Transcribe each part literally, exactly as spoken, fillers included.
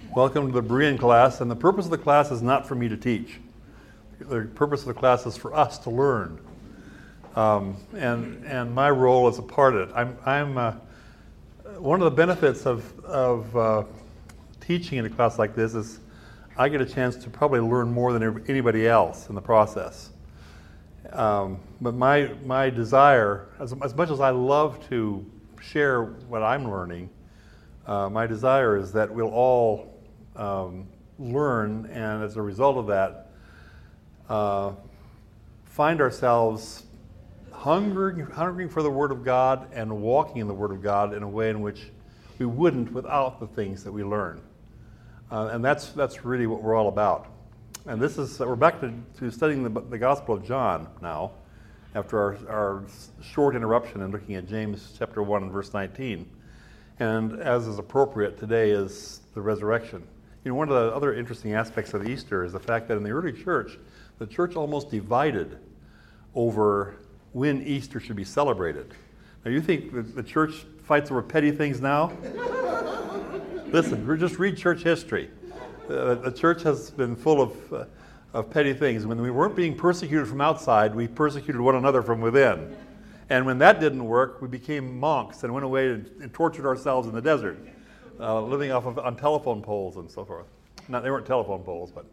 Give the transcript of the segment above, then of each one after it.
Welcome to the Berean class, and the purpose of the class is not for me to teach. The purpose of the class is for us to learn, um, and and my role is a part of it. I'm I'm uh, one of the benefits of of uh, teaching in a class like this is I get a chance to probably learn more than anybody else in the process. Um, but my my desire, as as much as I love to share what I'm learning, uh, my desire is that we'll all Um, learn, and as a result of that, uh, find ourselves hungering, hungering for the Word of God and walking in the Word of God in a way in which we wouldn't without the things that we learn. Uh, and that's that's really what we're all about. And this is we're back to, to studying the, the Gospel of John now, after our, our short interruption and looking at James chapter one and verse nineteen. And as is appropriate, today is the resurrection. You know, one of the other interesting aspects of Easter is the fact that in the early church, the church almost divided over when Easter should be celebrated. Now, you think that the church fights over petty things now? Listen, just read church history. Uh, the church has been full of, uh, of petty things. When we weren't being persecuted from outside, we persecuted one another from within. And when that didn't work, we became monks and went away and, and tortured ourselves in the desert. Uh, living off of on telephone poles and so forth. Not they weren't telephone poles, but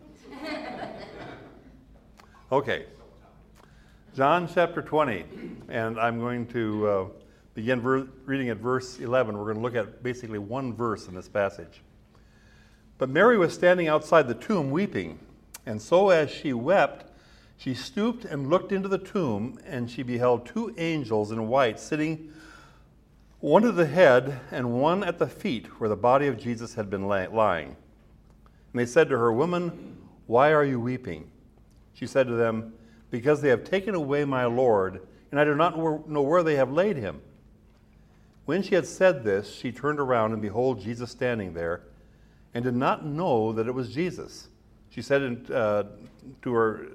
okay. John chapter twenty, and I'm going to uh, begin ver- reading at verse eleven. We're going to look at basically one verse in this passage. But Mary was standing outside the tomb weeping, and so as she wept, she stooped and looked into the tomb, and she beheld two angels in white sitting, one at the head and one at the feet where the body of Jesus had been lay- lying. And they said to her, "Woman, why are you weeping?" She said to them, "Because they have taken away my Lord, and I do not know where they have laid him." When she had said this, she turned around, and behold, Jesus standing there, and did not know that it was Jesus. She said uh, to her,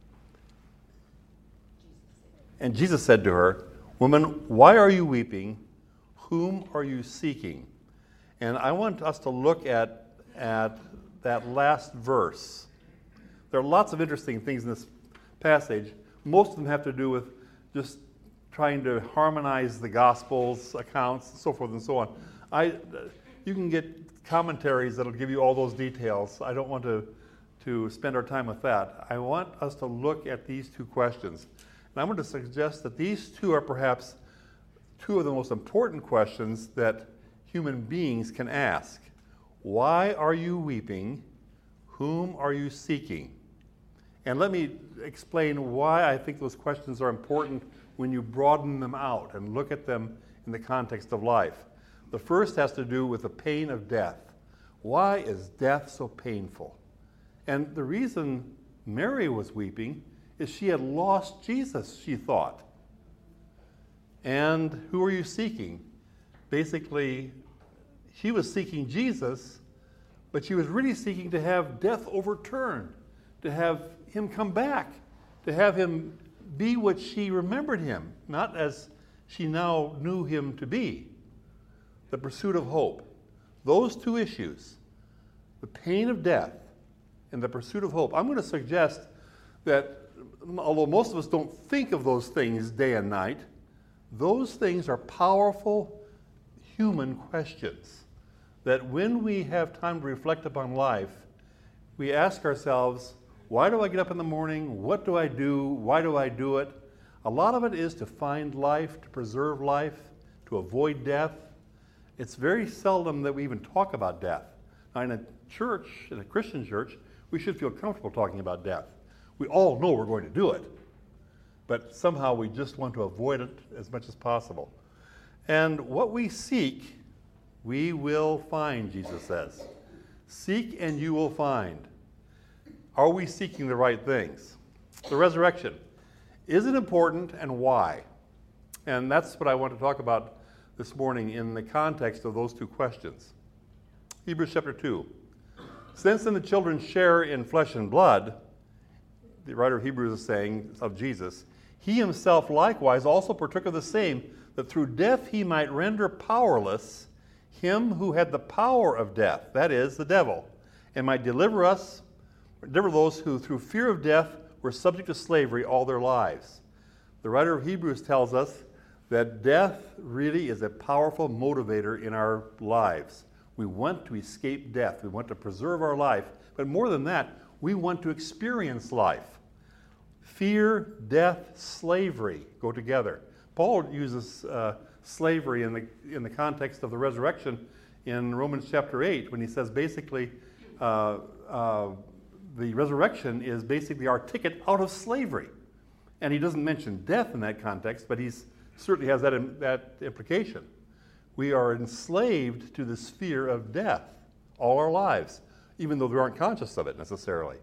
and Jesus said to her, "Woman, why are you weeping? Whom are you seeking?" And I want us to look at, at that last verse. There are lots of interesting things in this passage. Most of them have to do with just trying to harmonize the Gospels, accounts, so forth and so on. I, you can get commentaries that'll give you all those details. I don't want to, to spend our time with that. I want us to look at these two questions. And I'm going to suggest that these two are perhaps two of the most important questions that human beings can ask. Why are you weeping? Whom are you seeking? And let me explain why I think those questions are important when you broaden them out and look at them in the context of life. The first has to do with the pain of death. Why is death so painful? And the reason Mary was weeping is she had lost Jesus, she thought. And who are you seeking? Basically, she was seeking Jesus, but she was really seeking to have death overturned, to have him come back, to have him be what she remembered him, not as she now knew him to be. The pursuit of hope. Those two issues, the pain of death and the pursuit of hope. I'm going to suggest that although most of us don't think of those things day and night, those things are powerful human questions that when we have time to reflect upon life, we ask ourselves, why do I get up in the morning? What do I do? Why do I do it? A lot of it is to find life, to preserve life, to avoid death. It's very seldom that we even talk about death. Now, in a church, in a Christian church, we should feel comfortable talking about death. We all know we're going to do it, but somehow we just want to avoid it as much as possible. And what we seek, we will find, Jesus says. Seek and you will find. Are we seeking the right things? The resurrection. Is it important and why? And that's what I want to talk about this morning in the context of those two questions. Hebrews chapter two. Since then the children share in flesh and blood, the writer of Hebrews is saying of Jesus, he himself likewise also partook of the same, that through death he might render powerless him who had the power of death, that is, the devil, and might deliver us, deliver those who through fear of death were subject to slavery all their lives. The writer of Hebrews tells us that death really is a powerful motivator in our lives. We want to escape death. We want to preserve our life. But more than that, we want to experience life. Fear, death, slavery go together. Paul uses uh, slavery in the, in the context of the resurrection in Romans chapter eight when he says basically uh, uh, the resurrection is basically our ticket out of slavery. And he doesn't mention death in that context, but he certainly has that, that implication. We are enslaved to this fear of death all our lives, even though we aren't conscious of it necessarily.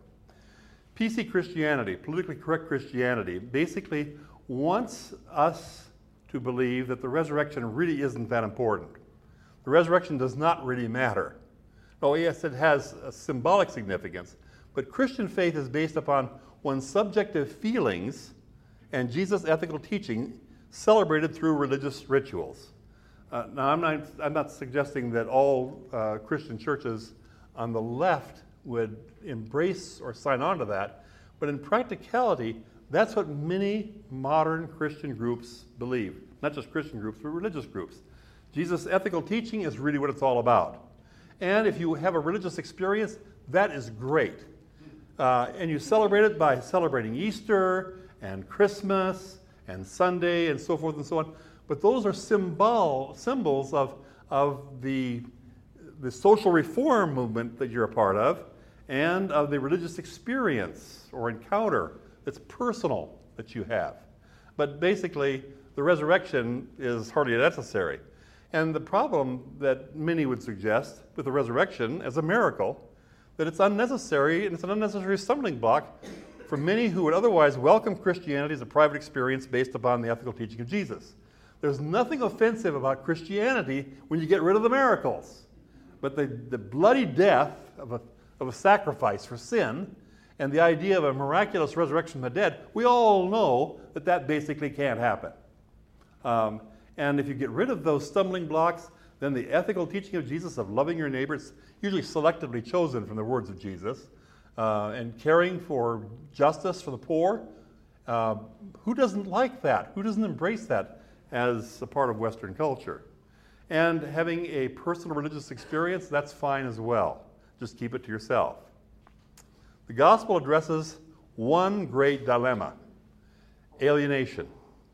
P C Christianity, politically correct Christianity, basically wants us to believe that the resurrection really isn't that important. The resurrection does not really matter. Oh, yes, it has a symbolic significance, but Christian faith is based upon one's subjective feelings and Jesus' ethical teaching celebrated through religious rituals. Uh, now, I'm not, I'm not suggesting that all uh, Christian churches on the left would embrace or sign on to that, but in practicality, that's what many modern Christian groups believe. Not just Christian groups, but religious groups. Jesus' ethical teaching is really what it's all about. And if you have a religious experience, that is great. Uh, and you celebrate it by celebrating Easter and Christmas and Sunday and so forth and so on. But those are symbol, symbols of, of the, the social reform movement that you're a part of and of the religious experience or encounter that's personal that you have. But basically, the resurrection is hardly necessary. And the problem that many would suggest with the resurrection as a miracle, that it's unnecessary and it's an unnecessary stumbling block for many who would otherwise welcome Christianity as a private experience based upon the ethical teaching of Jesus. There's nothing offensive about Christianity when you get rid of the miracles. But the, the bloody death of a, of a sacrifice for sin and the idea of a miraculous resurrection from the dead, we all know that that basically can't happen. Um, and if you get rid of those stumbling blocks, then the ethical teaching of Jesus of loving your neighbor, it's usually selectively chosen from the words of Jesus, uh, and caring for justice for the poor. Uh, who doesn't like that? Who doesn't embrace that as a part of Western culture? And having a personal religious experience, that's fine as well. Just keep it to yourself. The gospel addresses one great dilemma: alienation,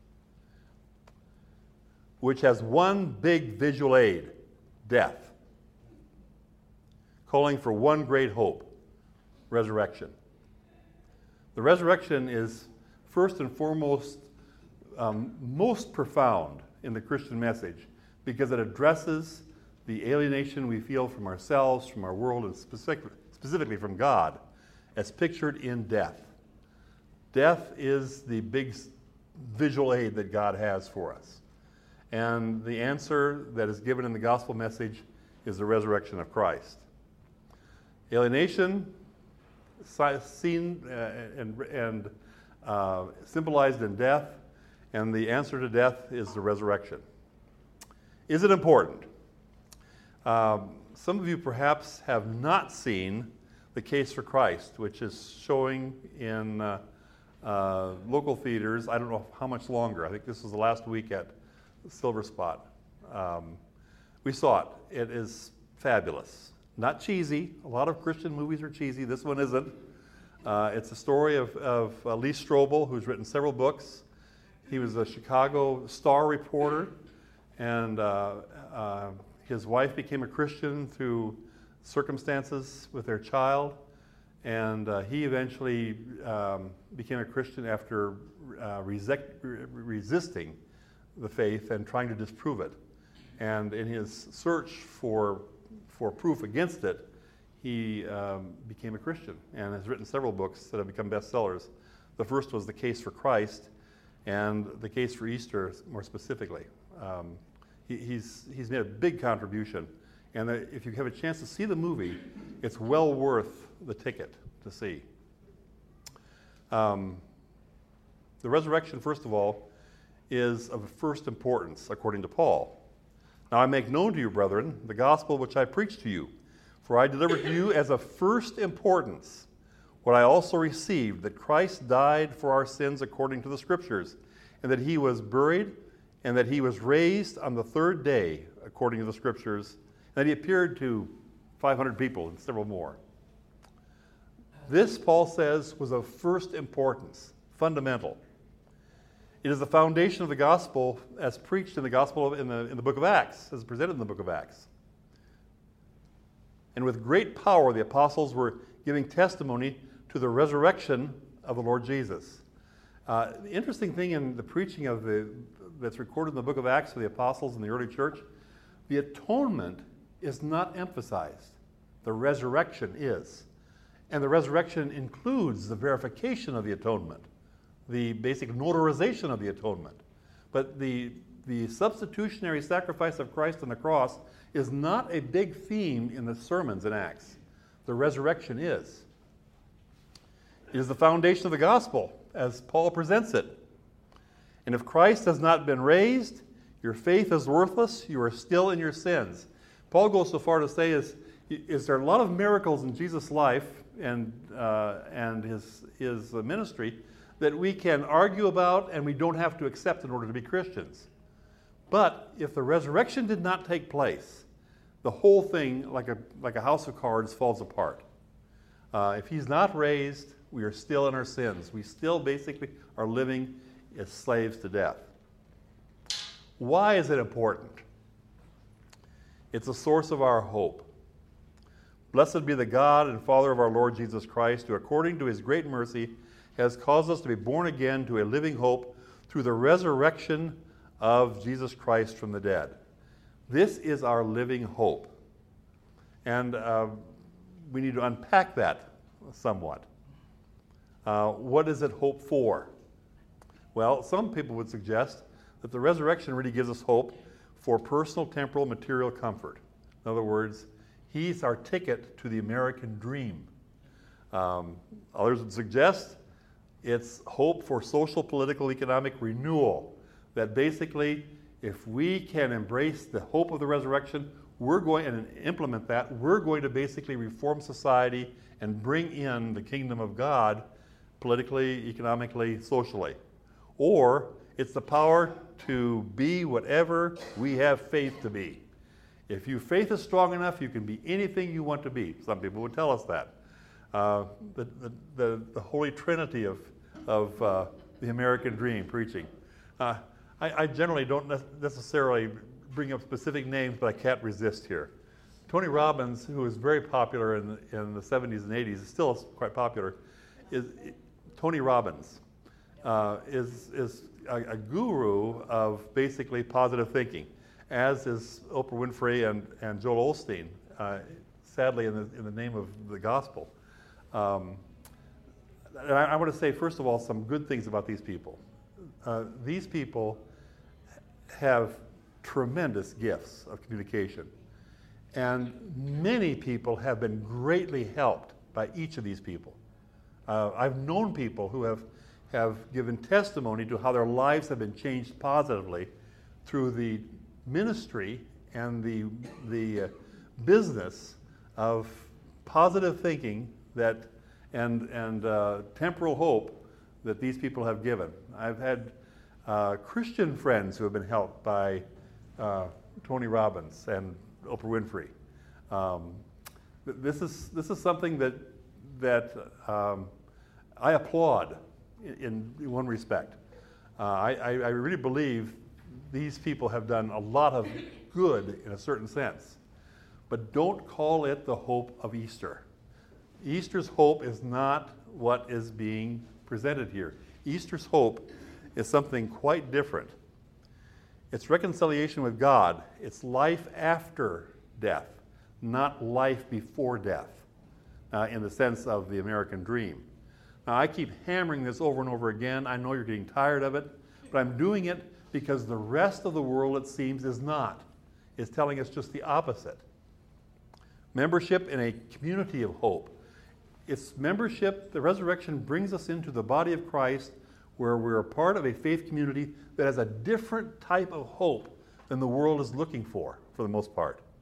which has one big visual aid: death, calling for one great hope: resurrection. The resurrection is first and foremost um, most profound in the Christian message because it addresses the alienation we feel from ourselves, from our world, and specific, specifically from God, as pictured in death. Death is the big visual aid that God has for us. And the answer that is given in the gospel message is the resurrection of Christ. Alienation, seen uh, and, and uh, symbolized in death, and the answer to death is the resurrection. Is it important? Um, some of you perhaps have not seen The Case for Christ, which is showing in uh, uh, local theaters. I don't know how much longer. I think this was the last week at Silver Spot. Um, we saw it. It is fabulous. Not cheesy. A lot of Christian movies are cheesy. This one isn't. Uh, it's a story of, of uh, Lee Strobel, who's written several books. He was a Chicago Star reporter, and uh, uh, his wife became a Christian through circumstances with their child, and uh, he eventually um, became a Christian after uh, resec- resisting the faith and trying to disprove it. And in his search for for proof against it, he um, became a Christian and has written several books that have become bestsellers. The first was The Case for Christ, and The Case for Easter more specifically. Um, he, he's he's made a big contribution, and the, if you have a chance to see the movie, it's well worth the ticket to see. Um, the resurrection, first of all, is of first importance, according to Paul. Now I make known to you, brethren, the gospel which I preached to you, For I delivered to you as of first importance what I also received, that Christ died for our sins according to the Scriptures, and that he was buried, and that he was raised on the third day according to the Scriptures, and that he appeared to five hundred people and several more. This, Paul says, was of first importance, fundamental. It is the foundation of the gospel as preached in the gospel in the, in the book of Acts, as presented in the book of Acts. And with great power, the apostles were giving testimony to the resurrection of the Lord Jesus. Uh, the interesting thing in the preaching of the that's recorded in the book of Acts of the apostles in the early church, the atonement is not emphasized. The resurrection is. And the resurrection includes the verification of the atonement, the basic notarization of the atonement. But the, the substitutionary sacrifice of Christ on the cross is not a big theme in the sermons in Acts. The resurrection is. It is the foundation of the gospel, as Paul presents it. And if Christ has not been raised, your faith is worthless, you are still in your sins. Paul goes so far to say, is, is there a lot of miracles in Jesus' life and, uh, and his, his ministry that we can argue about and we don't have to accept in order to be Christians. But if the resurrection did not take place, the whole thing, like a, like a house of cards, falls apart. Uh, if he's not raised, we are still in our sins. We still basically are living as slaves to death. Why is it important? It's a source of our hope. Blessed be the God and Father of our Lord Jesus Christ, who according to his great mercy has caused us to be born again to a living hope through the resurrection of Jesus Christ from the dead. This is our living hope. And uh, we need to unpack that somewhat. Uh, what is it hope for? Well, some people would suggest that the resurrection really gives us hope for personal, temporal, material comfort. In other words, he's our ticket to the American dream. Um, others would suggest it's hope for social, political, economic renewal. That basically, if we can embrace the hope of the resurrection, we're going and implement that, we're going to basically reform society and bring in the kingdom of God politically, economically, socially. Or it's the power to be whatever we have faith to be. If your faith is strong enough, you can be anything you want to be. Some people would tell us that. Uh, the, the, the, the Holy Trinity of, of uh, the American dream preaching. Uh, I, I generally don't necessarily bring up specific names, but I can't resist here. Tony Robbins, who was very popular in the, in the seventies and eighties, is still quite popular, is Tony Robbins. Uh, is is a, a guru of basically positive thinking, as is Oprah Winfrey and, and Joel Osteen, uh, sadly in the, in the name of the gospel. Um, and I, I want to say, first of all, some good things about these people. Uh, these people have tremendous gifts of communication. And many people have been greatly helped by each of these people. Uh, I've known people who have have given testimony to how their lives have been changed positively through the ministry and the, the uh, business of positive thinking that and, and uh, temporal hope that these people have given. I've had uh, Christian friends who have been helped by uh, Tony Robbins and Oprah Winfrey. Um, this is this is something that that um, I applaud. In, in one respect. Uh, I, I really believe these people have done a lot of good in a certain sense. But don't call it the hope of Easter. Easter's hope is not what is being presented here. Easter's hope is something quite different. It's reconciliation with God. It's life after death, not life before death, uh, in the sense of the American dream. Now, I keep hammering this over and over again. I know you're getting tired of it, but I'm doing it because the rest of the world, it seems, is not. It's telling us just the opposite. Membership in a community of hope. It's membership, the resurrection brings us into the body of Christ where we're a part of a faith community that has a different type of hope than the world is looking for, for the most part.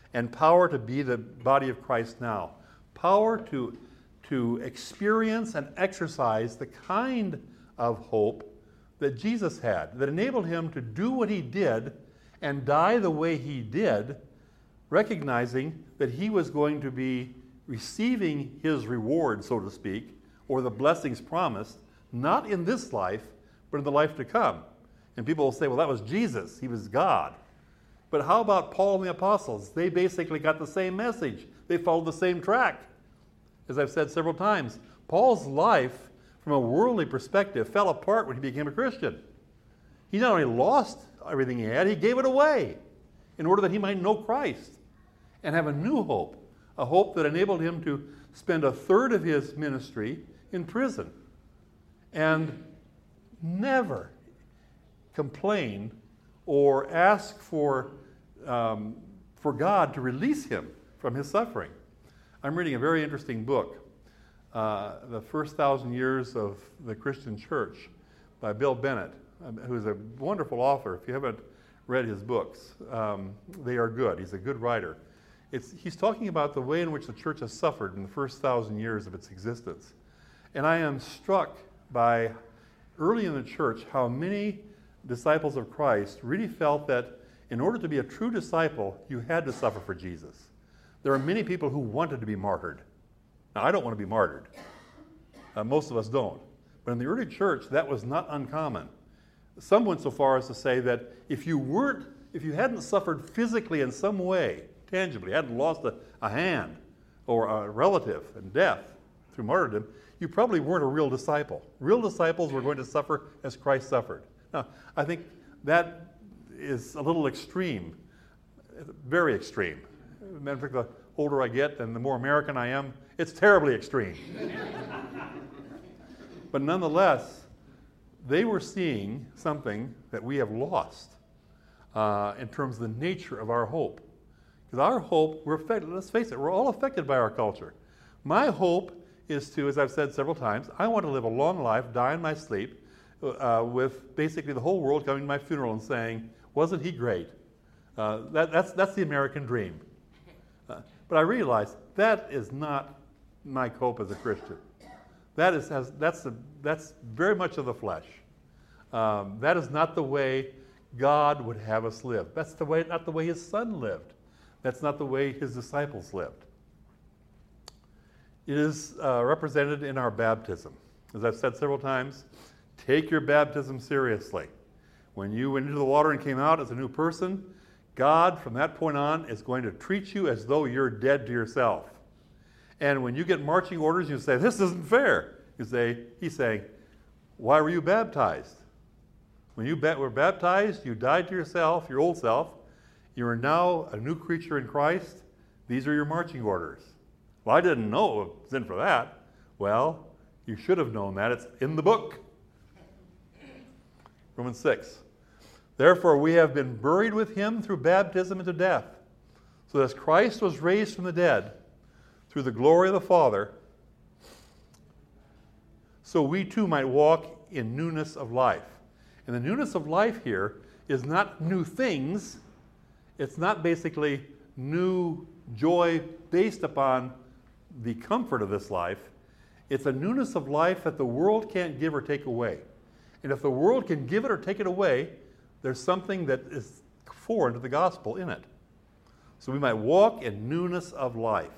and power to be the body of Christ now. Power to, to experience and exercise the kind of hope that Jesus had, that enabled him to do what he did and die the way he did, recognizing that he was going to be receiving his reward, so to speak, or the blessings promised, not in this life, but in the life to come. And people will say, well, that was Jesus. He was God. But how about Paul and the apostles? They basically got the same message. They followed the same track. As I've said several times, Paul's life, from a worldly perspective, fell apart when he became a Christian. He not only lost everything he had, he gave it away in order that he might know Christ and have a new hope, a hope that enabled him to spend a third of his ministry in prison and never complain or ask for, um, for God to release him from his suffering. I'm reading a very interesting book, uh, The First Thousand Years of the Christian Church by Bill Bennett, who's a wonderful author. If you haven't read his books, um, they are good. He's a good writer. It's, he's talking about the way in which the church has suffered in the first thousand years of its existence. And I am struck by, early in the church, how many disciples of Christ really felt that in order to be a true disciple, you had to suffer for Jesus. There are many people who wanted to be martyred. Now, I don't want to be martyred. Uh, most of us don't. But in the early church, that was not uncommon. Some went so far as to say that if you weren't, if you hadn't suffered physically in some way, tangibly, hadn't lost a, a hand or a relative in death through martyrdom, you probably weren't a real disciple. Real disciples were going to suffer as Christ suffered. Now, I think that is a little extreme, very extreme. Matter of fact, the older I get and the more American I am, it's terribly extreme. But nonetheless, they were seeing something that we have lost uh, in terms of the nature of our hope. Because our hope, we're affected, let's face it, we're all affected by our culture. My hope is to, as I've said several times, I want to live a long life, die in my sleep, uh, with basically the whole world coming to my funeral and saying, wasn't he great? Uh, that, that's, that's the American dream. Uh, but I realize that is not my hope as a Christian. That is, has, that's, the, that's very much of the flesh. Um, that is not the way God would have us live. That's the way, not the way his son lived. That's not the way his disciples lived. It is uh, represented in our baptism. As I've said several times, take your baptism seriously. When you went into the water and came out as a new person, God, from that point on, is going to treat you as though you're dead to yourself. And when you get marching orders, you say, this isn't fair. You say, he's saying, why were you baptized? When you were baptized, you died to yourself, your old self. You are now a new creature in Christ. These are your marching orders. Well, I didn't know it was in for that. Well, you should have known that. It's in the book. Romans six. Therefore, we have been buried with him through baptism into death, so that as Christ was raised from the dead through the glory of the Father, so we too might walk in newness of life. And the newness of life here is not new things. It's not basically new joy based upon the comfort of this life. It's a newness of life that the world can't give or take away. And if the world can give it or take it away, there's something that is foreign to the gospel in it. So we might walk in newness of life.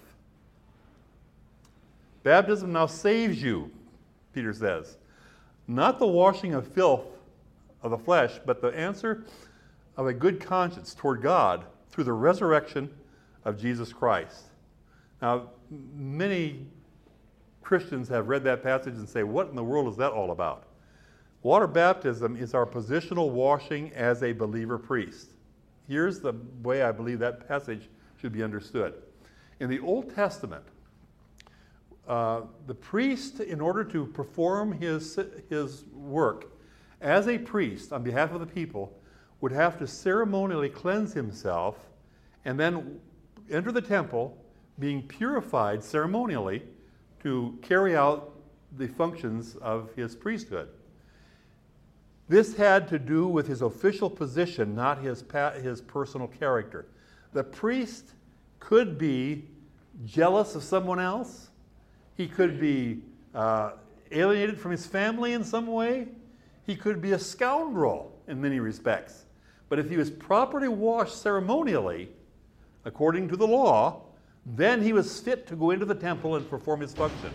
Baptism now saves you, Peter says. Not the washing of filth of the flesh, but the answer of a good conscience toward God through the resurrection of Jesus Christ. Now, many Christians have read that passage and say, what in the world is that all about? Water baptism is our positional washing as a believer priest. Here's the way I believe that passage should be understood. In the Old Testament, uh, the priest, in order to perform his, his work as a priest on behalf of the people, would have to ceremonially cleanse himself and then enter the temple, being purified ceremonially to carry out the functions of his priesthood. This had to do with his official position, not his, his personal character. The priest could be jealous of someone else. He could be uh, alienated from his family in some way. He could be a scoundrel in many respects. But if he was properly washed ceremonially, according to the law, then he was fit to go into the temple and perform his function.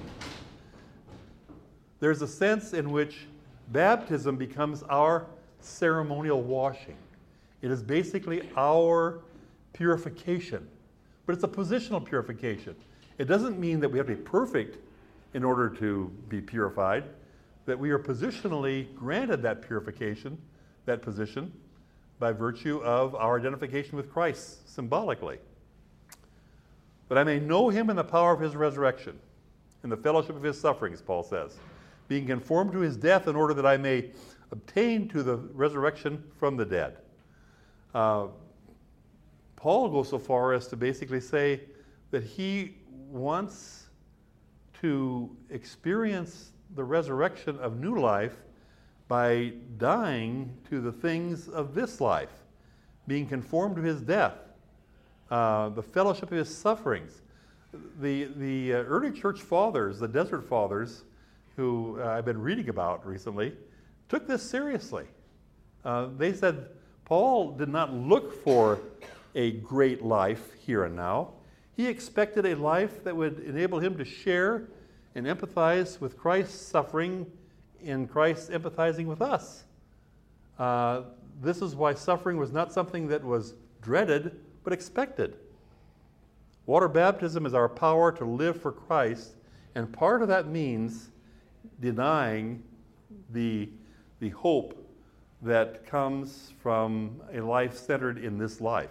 There's a sense in which baptism becomes our ceremonial washing. It is basically our purification. But it's a positional purification. It doesn't mean that we have to be perfect in order to be purified, that we are positionally granted that purification, that position, by virtue of our identification with Christ symbolically. That I may know him in the power of his resurrection, in the fellowship of his sufferings, Paul says, being conformed to his death in order that I may obtain to the resurrection from the dead. Uh, Paul goes so far as to basically say that he wants to experience the resurrection of new life by dying to the things of this life, being conformed to his death, uh, the fellowship of his sufferings. The, the uh, early church fathers, the desert fathers, who uh, I've been reading about recently, took this seriously. Uh, they said Paul did not look for a great life here and now. He expected a life that would enable him to share and empathize with Christ's suffering in Christ empathizing with us. Uh, this is why suffering was not something that was dreaded, but expected. Water baptism is our power to live for Christ, and part of that means denying the, the hope that comes from a life centered in this life.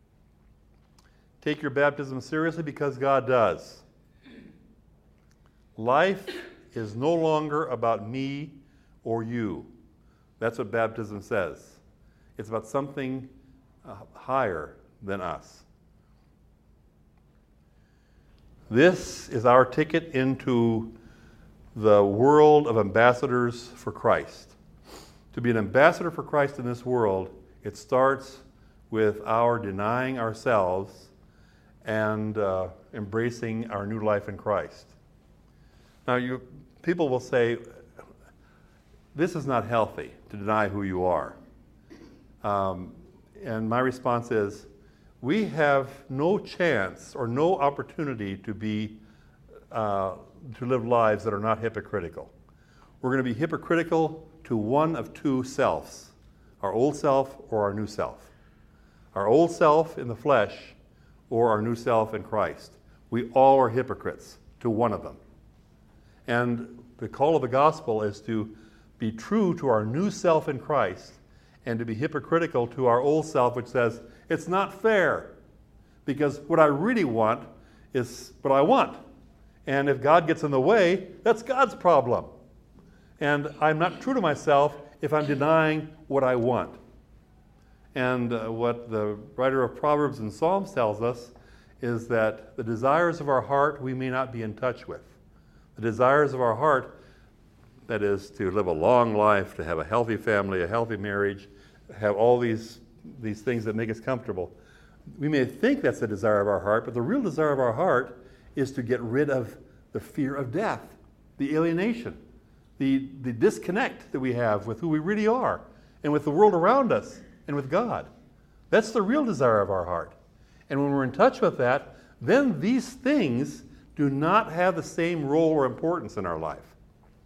Take your baptism seriously because God does. Life is no longer about me or you. That's what baptism says. It's about something uh, higher than us. This is our ticket into the world of ambassadors for Christ. To be an ambassador for Christ in this world, it starts with our denying ourselves and uh, embracing our new life in Christ. Now, you people will say, this is not healthy to deny who you are. Um, and my response is, we have no chance or no opportunity to be uh, to live lives that are not hypocritical. We're going to be hypocritical to one of two selves, our old self or our new self. Our old self in the flesh or our new self in Christ. We all are hypocrites to one of them. And the call of the gospel is to be true to our new self in Christ and to be hypocritical to our old self, which says, it's not fair because what I really want is what I want. And if God gets in the way, that's God's problem. And I'm not true to myself if I'm denying what I want. And uh, what the writer of Proverbs and Psalms tells us is that the desires of our heart we may not be in touch with. The desires of our heart, that is to live a long life, to have a healthy family, a healthy marriage, have all these, these things that make us comfortable. We may think that's the desire of our heart, but the real desire of our heart is to get rid of the fear of death, the alienation, the, the disconnect that we have with who we really are and with the world around us and with God. That's the real desire of our heart. And when we're in touch with that, then these things do not have the same role or importance in our life.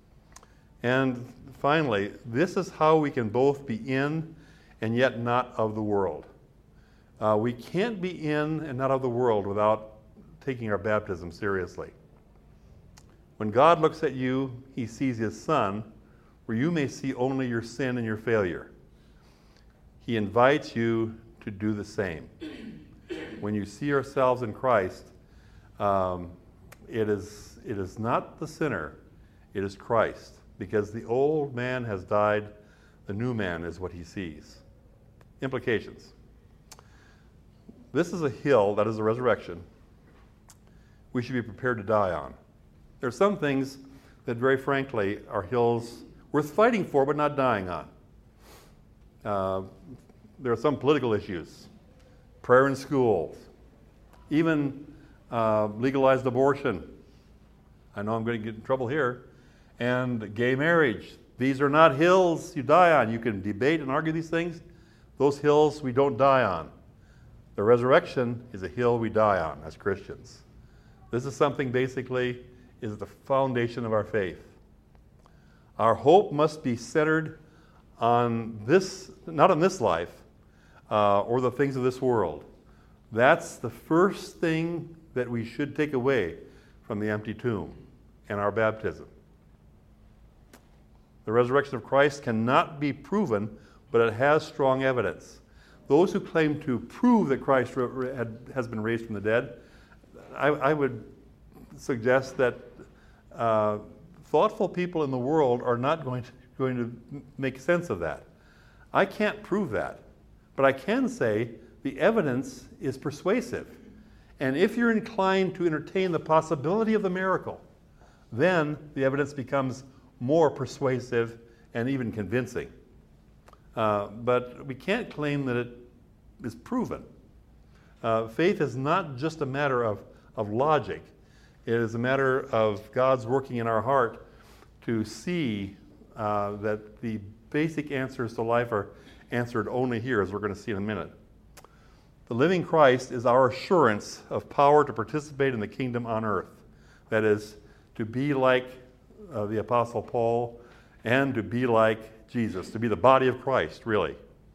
And finally, this is how we can both be in and yet not of the world. Uh, we can't be in and not of the world without taking our baptism seriously. When God looks at you, he sees his Son, where you may see only your sin and your failure. He invites you to do the same. When you see ourselves in Christ, um, it is, it is not the sinner, it is Christ. Because the old man has died, the new man is what he sees. Implications. This is a hill, that is the resurrection, we should be prepared to die on. There are some things that very frankly are hills worth fighting for but not dying on. Uh, there are some political issues, prayer in schools, even uh, legalized abortion. I know I'm going to get in trouble here. And gay marriage. These are not hills you die on. You can debate and argue these things. Those hills we don't die on. The resurrection is a hill we die on as Christians. This is something basically is the foundation of our faith. Our hope must be centered on this, not on this life uh, or the things of this world. That's the first thing that we should take away from the empty tomb and our baptism. The resurrection of Christ cannot be proven, but it has strong evidence. Those who claim to prove that Christ has been raised from the dead, I, I would suggest that uh, thoughtful people in the world are not going to, going to make sense of that. I can't prove that, but I can say the evidence is persuasive. And if you're inclined to entertain the possibility of the miracle, then the evidence becomes more persuasive and even convincing. Uh, but we can't claim that it is proven. Uh, faith is not just a matter of, of logic. It is a matter of God's working in our heart to see uh, that the basic answers to life are answered only here, as we're going to see in a minute. The living Christ is our assurance of power to participate in the kingdom on earth. That is, to be like uh, the Apostle Paul and to be like Jesus, to be the body of Christ, really.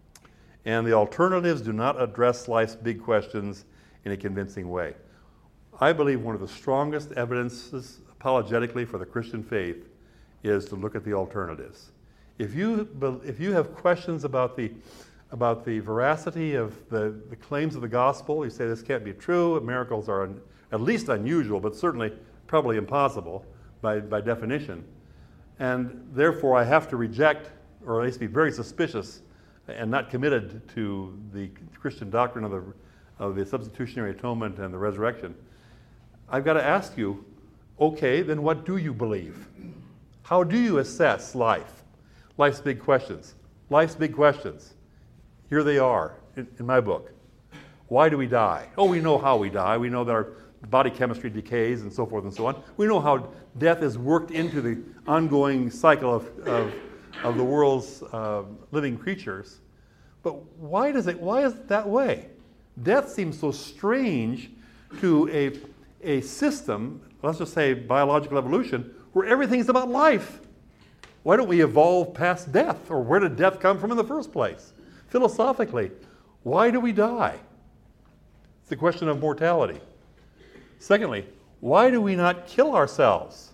And the alternatives do not address life's big questions in a convincing way. I believe one of the strongest evidences apologetically for the Christian faith is to look at the alternatives. If you, if you have questions about the, about the veracity of the, the claims of the gospel, you say this can't be true, miracles are un, at least unusual, but certainly probably impossible by, by definition, and therefore I have to reject, or at least be very suspicious and not committed to the Christian doctrine of the, of the substitutionary atonement and the resurrection, I've got to ask you, okay, then what do you believe? How do you assess life? Life's big questions. Life's big questions. Here they are in, in my book. Why do we die? Oh, we know how we die. We know that our body chemistry decays and so forth and so on. We know how death is worked into the ongoing cycle of, of, of the world's uh, living creatures. But why does it, why is it that way? Death seems so strange to a, a system, let's just say biological evolution, where everything's about life. Why don't we evolve past death? Or where did death come from in the first place? Philosophically, why do we die? It's the question of mortality. Secondly, why do we not kill ourselves?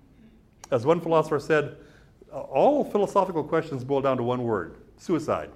As one philosopher said, all philosophical questions boil down to one word: suicide.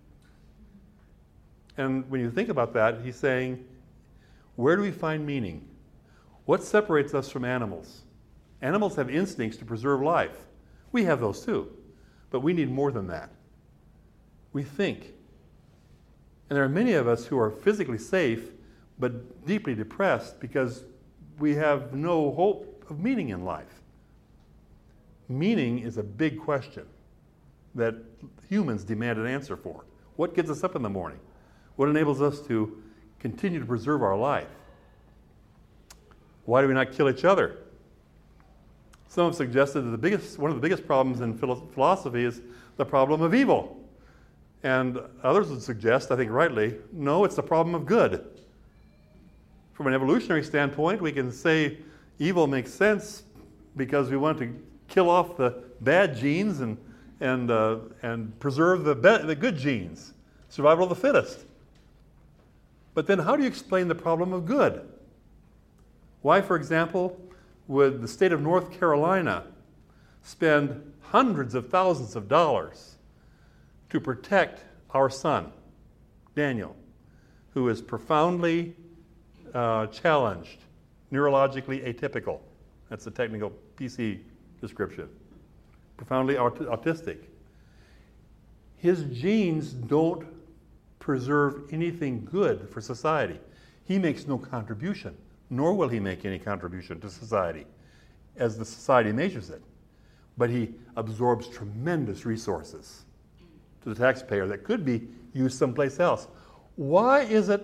And when you think about that, he's saying, where do we find meaning? What separates us from animals? Animals have instincts to preserve life. We have those too, but we need more than that. We think. And there are many of us who are physically safe, but deeply depressed because we have no hope of meaning in life. Meaning is a big question that humans demand an answer for. What gets us up in the morning? What enables us to continue to preserve our life? Why do we not kill each other? Some have suggested that the biggest, one of the biggest problems in philosophy is the problem of evil. And others would suggest, I think rightly, no, it's the problem of good. From an evolutionary standpoint, we can say evil makes sense because we want to kill off the bad genes and, and, uh, and preserve the, be- the good genes, survival of the fittest. But then how do you explain the problem of good? Why, for example, would the state of North Carolina spend hundreds of thousands of dollars to protect our son, Daniel, who is profoundly uh, challenged, neurologically atypical? That's the technical P C description. Profoundly aut- autistic. His genes don't preserve anything good for society. He makes no contribution, nor will he make any contribution to society as the society measures it. But he absorbs tremendous resources to the taxpayer that could be used someplace else. Why is it that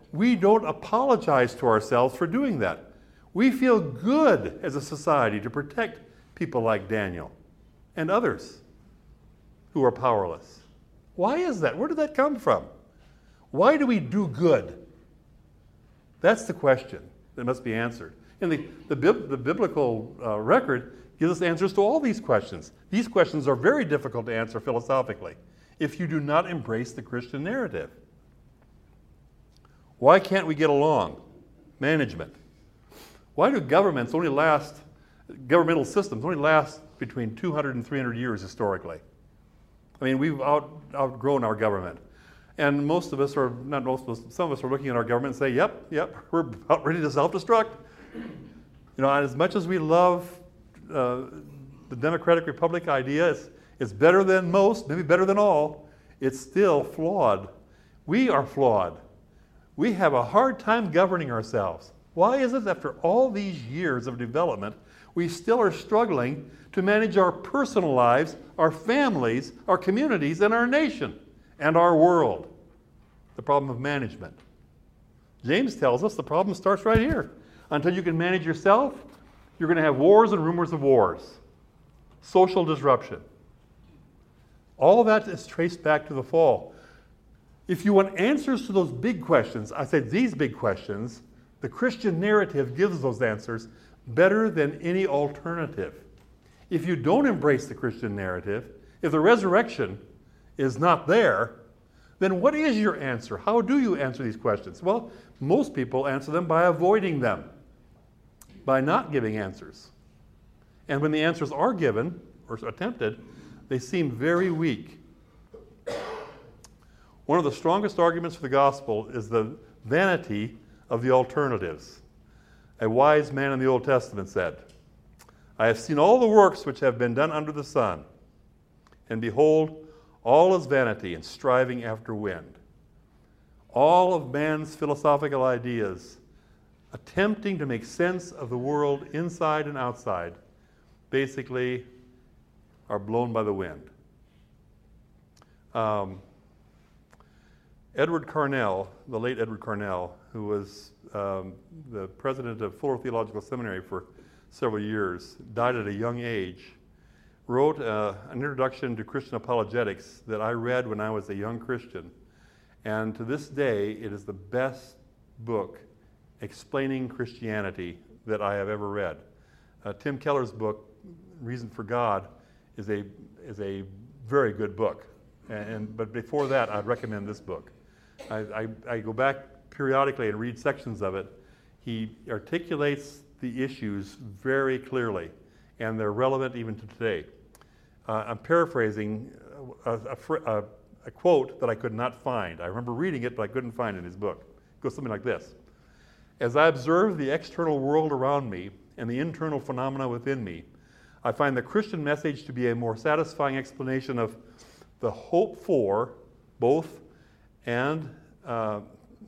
we don't apologize to ourselves for doing that. We feel good as a society to protect people like Daniel and others who are powerless. Why is that? Where did that come from? Why do we do good? That's the question that must be answered. And the, the, bib, the biblical uh, record gives us answers to all these questions. These questions are very difficult to answer philosophically if you do not embrace the Christian narrative. Why can't we get along? Management. Why do governments only last, governmental systems only last between two hundred and three hundred years historically? I mean, we've out, outgrown our government. And most of us are, not most of us, some of us are looking at our government and say, yep, yep, we're about ready to self-destruct. You know, as much as we love uh, the democratic republic idea, it's, it's better than most, maybe better than all, it's still flawed. We are flawed. We have a hard time governing ourselves. Why is it that after all these years of development, we still are struggling to manage our personal lives, our families, our communities, and our nation, and our world? The problem of management. James tells us the problem starts right here. Until you can manage yourself, you're going to have wars and rumors of wars, social disruption. All of that is traced back to the fall. If you want answers to those big questions, I said these big questions, the Christian narrative gives those answers better than any alternative. If you don't embrace the Christian narrative, if the resurrection is not there, then what is your answer? How do you answer these questions? Well, most people answer them by avoiding them, by not giving answers. And when the answers are given, or attempted, they seem very weak. One of the strongest arguments for the gospel is the vanity of the alternatives. A wise man in the Old Testament said, I have seen all the works which have been done under the sun, and behold, all is vanity and striving after wind. All of man's philosophical ideas, attempting to make sense of the world inside and outside, basically are blown by the wind. Um, Edward Carnell, the late Edward Carnell, who was um, the president of Fuller Theological Seminary for several years, died at a young age, wrote uh, an introduction to Christian apologetics that I read when I was a young Christian. And to this day, it is the best book explaining Christianity that I have ever read. Uh, Tim Keller's book, Reason for God, is a, is a very good book. And, and but before that, I'd recommend this book. I, I, I go back periodically and read sections of it. He articulates the issues very clearly, and they're relevant even to today. Uh, I'm paraphrasing a, a, a, a quote that I could not find. I remember reading it, but I couldn't find it in his book. It goes something like this. As I observe the external world around me and the internal phenomena within me, I find the Christian message to be a more satisfying explanation of the hope for both and uh,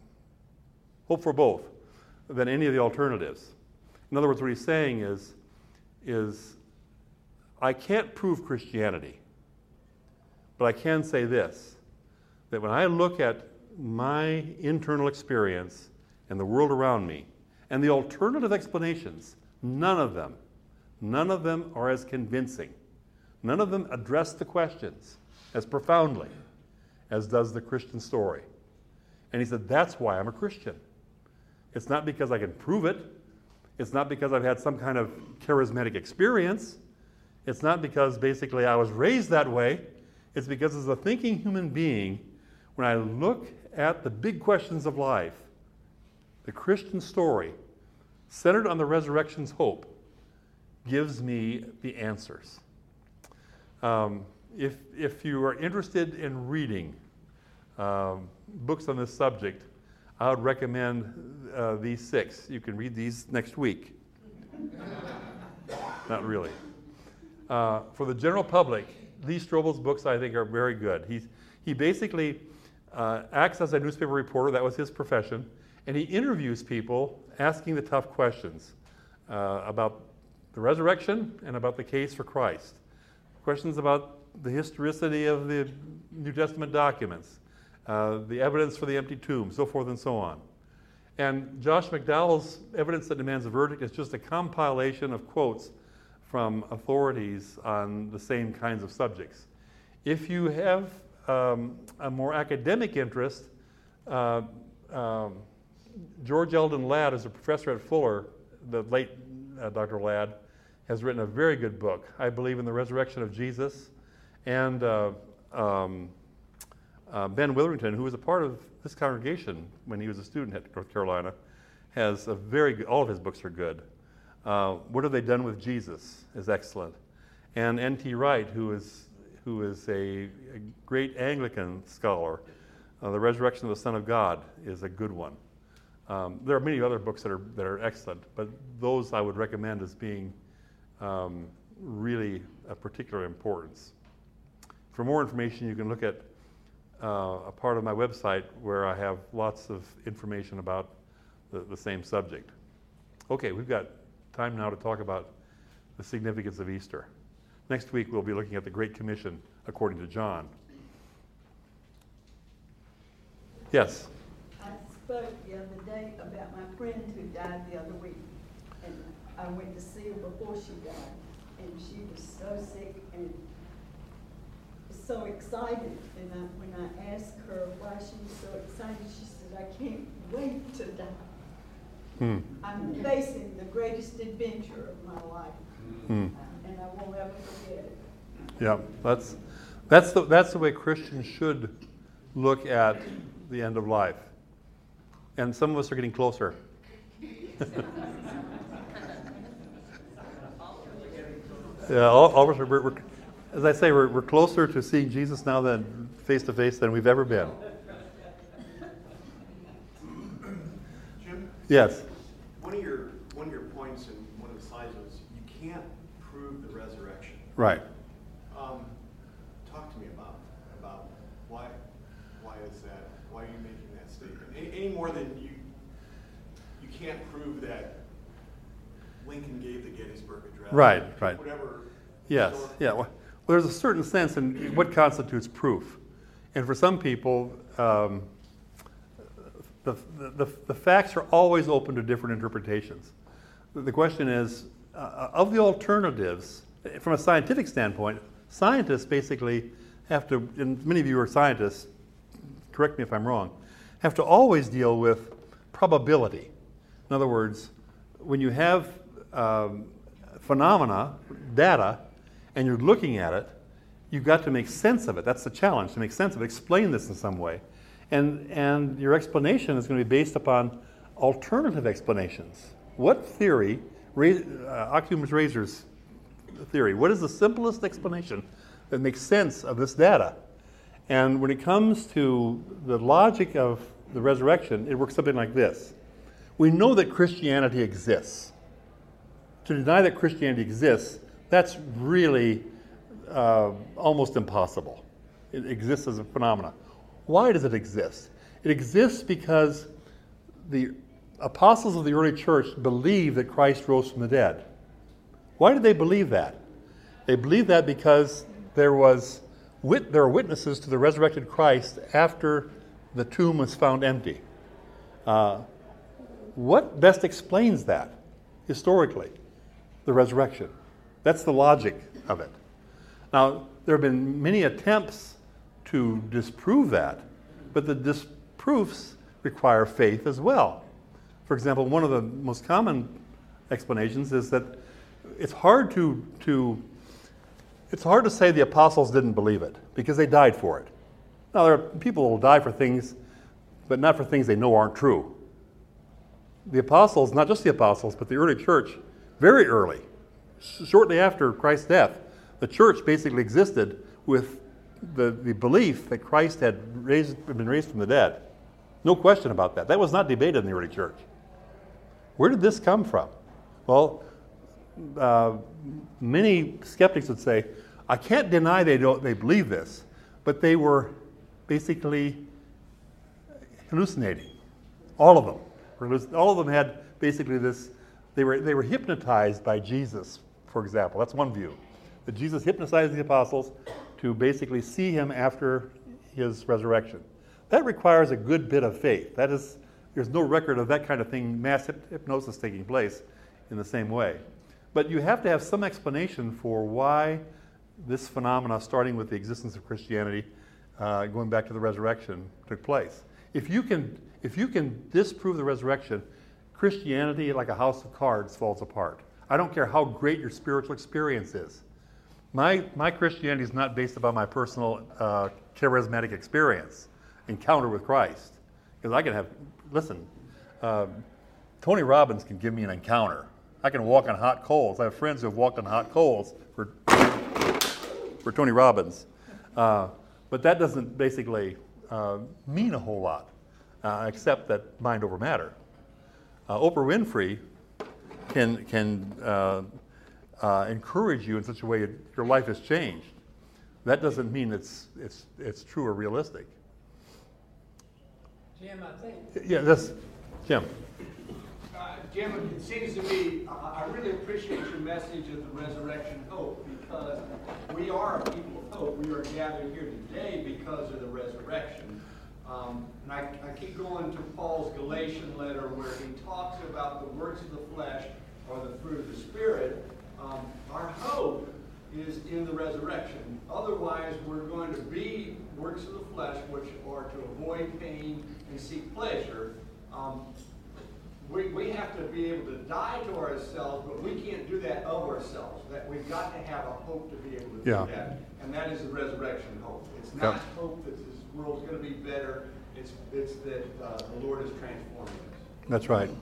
hope for both than any of the alternatives. In other words, what he's saying is, is I can't prove Christianity, but I can say this, that when I look at my internal experience and the world around me, and the alternative explanations, none of them, none of them are as convincing. None of them address the questions as profoundly as does the Christian story. And he said, that's why I'm a Christian. It's not because I can prove it. It's not because I've had some kind of charismatic experience. It's not because basically I was raised that way. It's because as a thinking human being, when I look at the big questions of life, the Christian story, centered on the resurrection's hope, gives me the answers. Um, if, if you are interested in reading um, books on this subject, I would recommend uh, these six. You can read these next week. Not really. Uh, for the general public, Lee Strobel's books, I think, are very good. He's, he basically uh, acts as a newspaper reporter. That was his profession. And he interviews people asking the tough questions uh, about the resurrection and about the case for Christ. Questions about the historicity of the New Testament documents, uh, the evidence for the empty tomb, so forth and so on. And Josh McDowell's Evidence That Demands a Verdict is just a compilation of quotes from authorities on the same kinds of subjects. If you have um, a more academic interest, uh, um, George Eldon Ladd is a professor at Fuller, the late uh, Doctor Ladd, has written a very good book, I Believe in the Resurrection of Jesus. And uh, um, uh, Ben Witherington, who was a part of this congregation when he was a student at North Carolina, has a very good, all of his books are good. Uh, What Have They Done with Jesus is excellent. And N T Wright, who is, who is a, a great Anglican scholar, uh, The Resurrection of the Son of God is a good one. Um, there are many other books that are, that are excellent, but those I would recommend as being um, really of particular importance. For more information, you can look at uh, a part of my website where I have lots of information about the, the same subject. Okay, we've got time now to talk about the significance of Easter. Next week, we'll be looking at the Great Commission according to John. Yes? I spoke the other day about my friend who died the other week. And I went to see her before she died. And she was so sick and so excited. And I, when I asked her why she was so excited, she said, I can't wait to die. Hmm. I'm facing the greatest adventure of my life. Hmm. And I won't ever forget it. Yeah, that's, that's, the, that's the way Christians should look at the end of life. And some of us are getting closer. Yeah, all, all of us are, we're, we're, as I say, we're, we're closer to seeing Jesus now than face to face than we've ever been. Jim? Yes. One of your one of your points in one of the slides was you can't prove the resurrection. Right. Um, talk to me about about why why is that? Why are you making that statement? Any, any more than you you can't prove that Lincoln gave the Gettysburg Address. Right, right. Whatever. Yes, historical- yeah. Well, there's a certain sense in what constitutes proof. And for some people, um, the, the, the facts are always open to different interpretations. The question is, uh, of the alternatives, from a scientific standpoint, scientists basically have to, and many of you are scientists, correct me if I'm wrong, have to always deal with probability. In other words, when you have um, phenomena, data, and you're looking at it, you've got to make sense of it. That's the challenge, to make sense of it, explain this in some way. And, and your explanation is going to be based upon alternative explanations. What theory, uh, Occam's razor's theory, what is the simplest explanation that makes sense of this data? And when it comes to the logic of the resurrection, it works something like this. We know that Christianity exists. To deny that Christianity exists, that's really uh, almost impossible. It exists as a phenomenon. Why does it exist? It exists because the apostles of the early church believed that Christ rose from the dead. Why did they believe that? They believed that because there was wit- there were witnesses to the resurrected Christ after the tomb was found empty. Uh, what best explains that historically? The resurrection. That's the logic of it. Now, there have been many attempts to disprove that, but the disproofs require faith as well. For example, one of the most common explanations is that it's hard to, to it's hard to say the apostles didn't believe it because they died for it. Now, there are people who will die for things, but not for things they know aren't true. The apostles, not just the apostles, but the early church, very early, shortly after Christ's death, the church basically existed with the, the belief that Christ had raised, been raised from the dead. No question about that. That was not debated in the early church. Where did this come from? Well, uh, many skeptics would say, I can't deny they don't they believe this, but they were basically hallucinating. All of them. All of them had basically this, they were they were hypnotized by Jesus, for example. That's one view. That Jesus hypnotized the apostles to basically see him after his resurrection. That requires a good bit of faith. That is there's no record of that kind of thing, mass hyp- hypnosis taking place in the same way. But you have to have some explanation for why this phenomena, starting with the existence of Christianity, uh, going back to the resurrection, took place. If you can, if you can disprove the resurrection, Christianity, like a house of cards, falls apart. I don't care how great your spiritual experience is. My, my Christianity is not based upon my personal uh, charismatic experience, encounter with Christ. Because I can have, listen, uh, Tony Robbins can give me an encounter. I can walk on hot coals. I have friends who have walked on hot coals for, for Tony Robbins. Uh, but that doesn't basically uh, mean a whole lot, uh, except that mind over matter. Uh, Oprah Winfrey can, can uh, uh, encourage you in such a way that your life has changed. That doesn't mean it's, it's, it's true or realistic. Jim, I think. Yeah, that's, Jim. Uh, Jim, it seems to me, uh, I really appreciate your message of the resurrection hope, because we are a people of hope. We are gathered here today because of the resurrection. Um, and I, I keep going to Paul's Galatian letter where he talks about the works of the flesh or the fruit of the Spirit. Um, our hope is in the resurrection. Otherwise, we're going to be works of the flesh, which are to avoid pain and seek pleasure. Um, we, we have to be able to die to ourselves, but we can't do that of ourselves. That we've got to have a hope to be able to do Yeah. that. And that is the resurrection hope. It's Yeah. not hope that this world's going to be better. It's, it's that uh, the Lord is transforming us. That's right.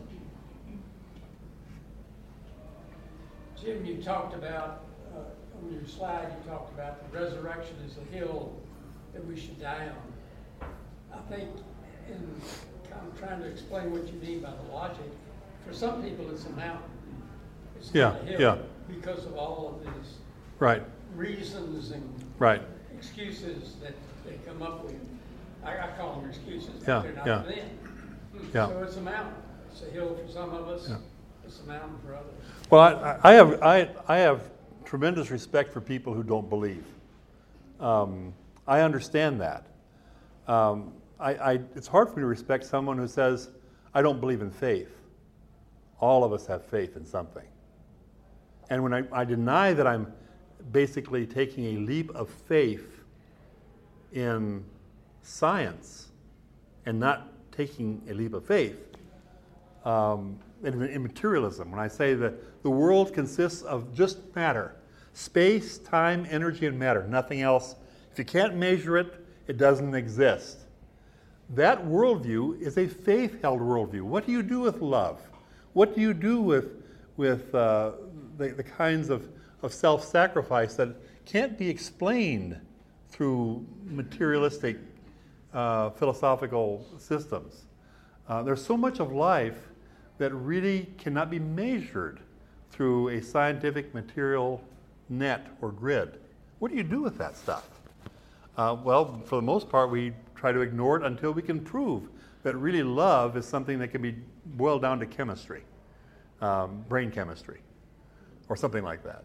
Jim, you talked about, uh, on your slide, you talked about the resurrection as a hill that we should die on. I think, in kind of trying to explain what you mean by the logic, for some people it's a mountain. It's Yeah, not a hill yeah. because of all of these Right, reasons and right. excuses that they come up with. I, I call them excuses, Yeah, but they're not yeah. for them. Yeah. So it's a mountain. It's a hill for some of us. Yeah. It's a mountain for others. Well, I, I have I, I have tremendous respect for people who don't believe. Um, I understand that. Um, I, I, it's hard for me to respect someone who says, I don't believe in faith. All of us have faith in something. And when I, I deny that I'm basically taking a leap of faith in science and not taking a leap of faith um, in, in materialism, when I say that the world consists of just matter, space, time, energy, and matter, nothing else. If you can't measure it, it doesn't exist. That worldview is a faith-held worldview. What do you do with love? What do you do with, with uh, the, the kinds of, of self-sacrifice that can't be explained through materialistic uh, philosophical systems? Uh, there's so much of life that really cannot be measured through a scientific material net or grid. What do you do with that stuff? Uh, well, for the most part, we try to ignore it until we can prove that really love is something that can be boiled down to chemistry, um, brain chemistry, or something like that.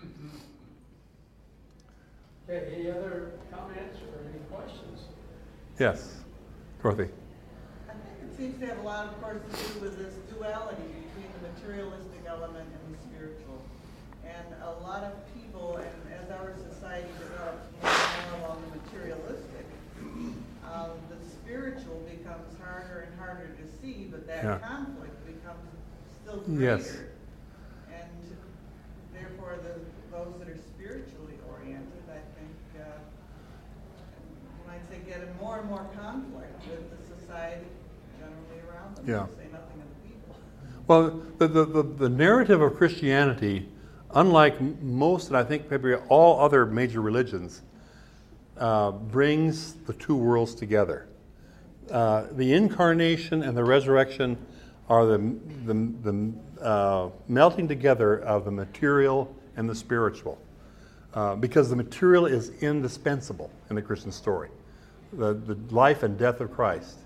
Okay, any other comments or any questions? Yes, Dorothy. I think it seems to have a lot, of course, to do with this duality between the materialistic element and the spiritual. And a lot of people, and as our society develops more and more along the materialistic, um, the spiritual becomes harder and harder to see, but that Yeah. conflict becomes still greater. Yes. And therefore, the, those that are spiritually oriented, I think, uh, you might say, get in more and more conflict with the society generally around them, Yeah. to say nothing of the people. Well, the, the, the, the narrative of Christianity, unlike m- most, and I think maybe all other major religions, uh, brings the two worlds together. Uh, the incarnation and the resurrection are the, the, the uh, melting together of the material and the spiritual. Uh, because the material is indispensable in the Christian story. The, the life and death of Christ.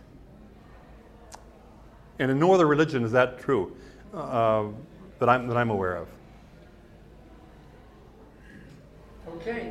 And in no other religion is that true uh, that I'm, that I'm aware of. Okay,